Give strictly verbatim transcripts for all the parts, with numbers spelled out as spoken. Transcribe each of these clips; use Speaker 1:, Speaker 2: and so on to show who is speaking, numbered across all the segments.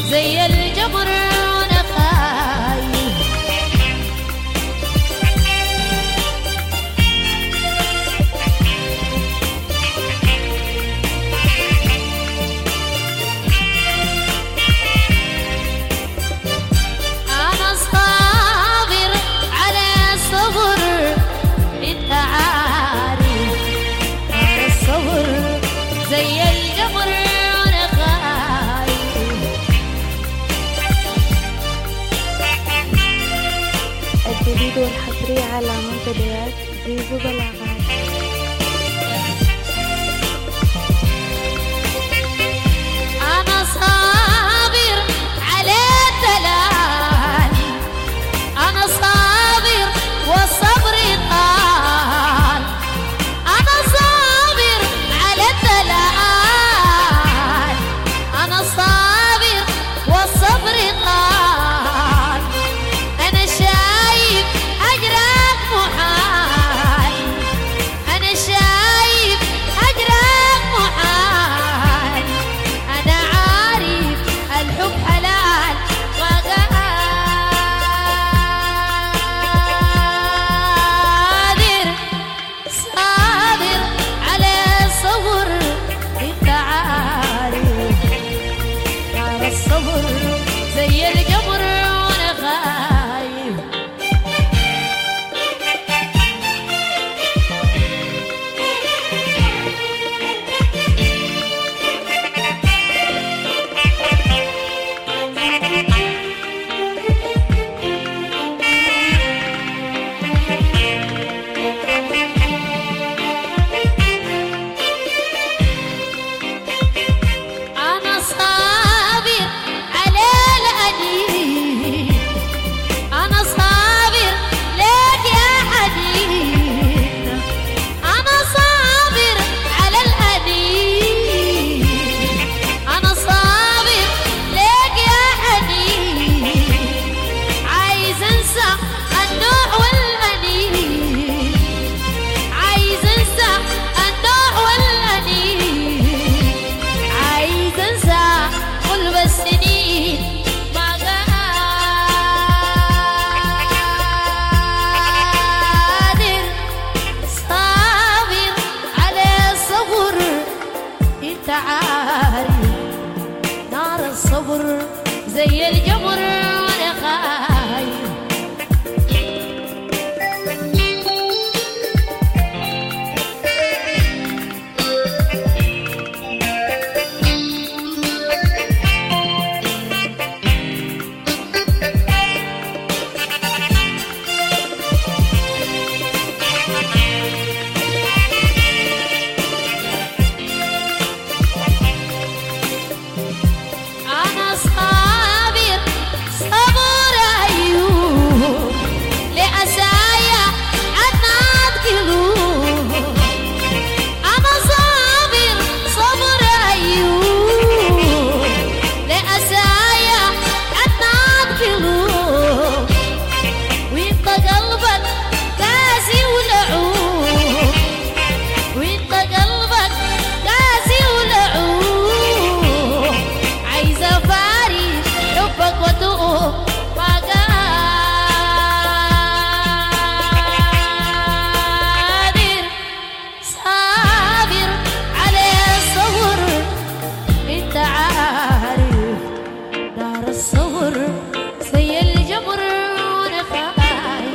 Speaker 1: زي الجمر وانا خايف. انا صابر على صبر، انت عارف على الصبر زي الجمر وانا خايف.
Speaker 2: الجديد والحصري على منتديات زيزو بلاغات.
Speaker 1: أنا صابر على الدلال، أنا صابر والصبر طال. أنا صابر على الدلال، أنا صابر والصبر طال. أنا شايف أجرك محال، أنا شايف أجرك محال. أنا عارف الحب حلال وقادر، صابر على صبر، انت عارف على الصبر زي الجمر وانا خايف. أنا صابر على الأنين، أنا صابر لك يا حنين. أنا صابر على الأنين، أنا صابر لك يا حنين. عايز أنسى النوع والأنين، عايز أنسى النوع والأنين. عايز انسى قلب السنين ما قادر، صابر على الصبر، انت عارف نار الصبر زي الجمر وانا خايف. أنا صابر صبر أيوب لأسايا عناد قلوب. أنا صابر صبر أيوب لأسايا عناد قلوب. وانت قلبك قاسي ولعوب، وانت قلبك قاسي ولعوب. عايزة فارس حبك وتقوم ما قادر، صابر على الصبر، انت عارف نار الصبر زي الجمر وانا خايف.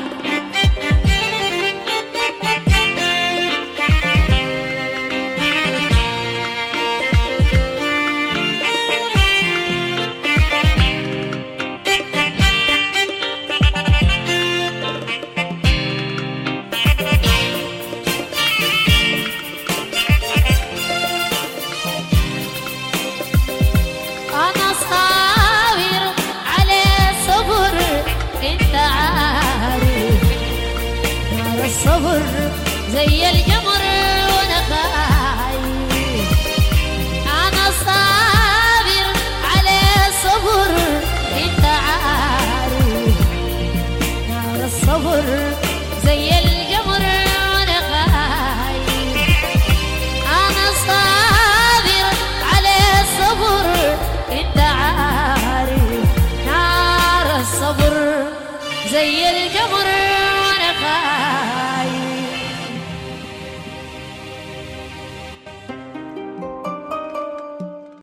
Speaker 1: أنا صابر على صبر، انت عارف نار الصبر زي الجمر وانا خايف. أنا صابر على صبر، انت عارف نار الصبر زي الجمر وانا خايف. أنا صابر على صبر، انت عارف زي القمر